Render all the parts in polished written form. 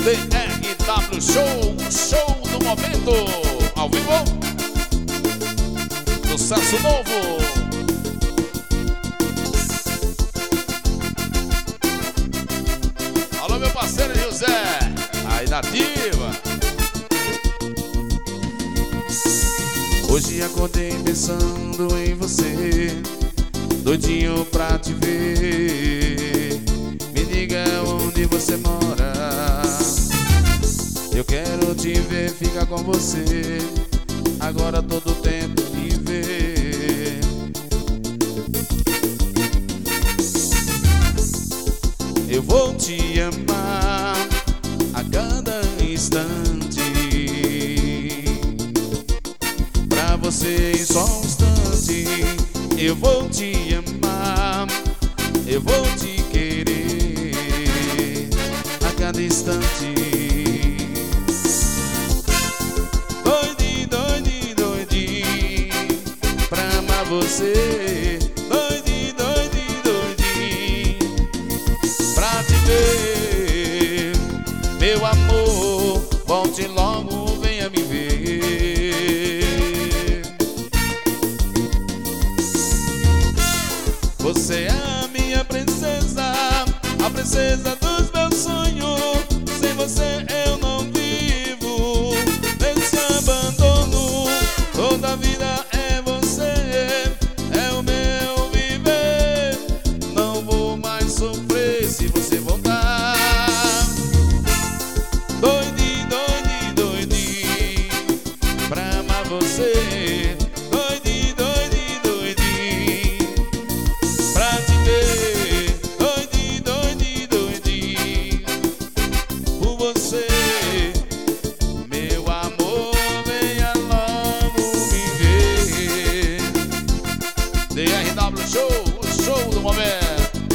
DRW Show, o show do momento, ao vivo, sucesso novo. Alô, meu parceiro José, aí na ativa. Hoje acordei pensando em você, doidinho pra te ver. Me diga onde você mora, eu quero te ver, ficar com você. Agora todo tempo me ver. Eu vou te amar a cada instante, pra você em só um instante. Eu vou te amar, eu vou te querer a cada instante. Doidinho, doidinho, doidinho pra amar você. Doidinho, doidinho, doidinho pra te ver. Meu amor, volte logo, venha me ver. Você é a minha princesa, a princesa dos meus sonhos. Sem você eu não vivo nesse abandono. Toda a vida é você, é o meu viver. Não vou mais sofrer se você voltar. Doidinho, doidinho, doidinho pra amar você. Doidinho, doidinho, doidinho pra te ver. Doidinho, doidinho, doidinho por você. Meu amor, venha logo me ver. DRW Show, o show do momento.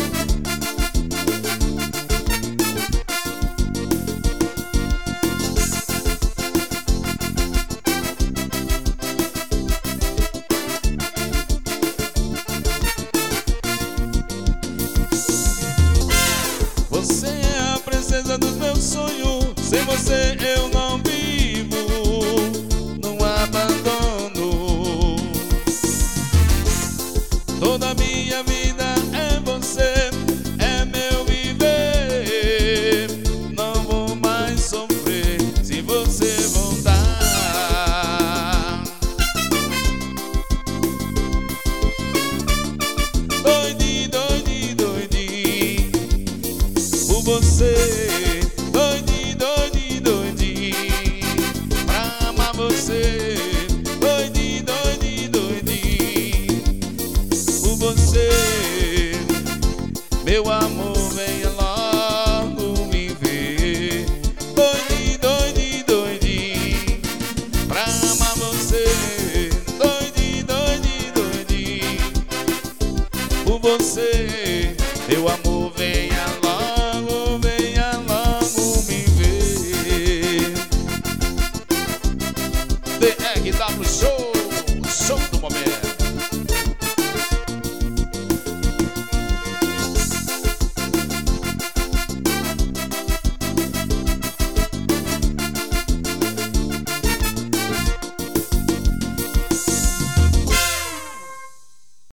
Você é a princesa dos meus sonhos. Sem você eu não vivo num abandono. Toda a minha vida é você, é meu viver. Não vou mais sofrer se você voltar. Doidinho, doidinho, doidinho por você. Doidinho, doidinho, doidinho pra amar você. Doidinho, doidinho, doidinho por você. Meu amor, venha logo me ver. Doidinho, doidinho, doidinho pra amar você. Doidinho, doidinho, doidinho por você. Meu amor, venha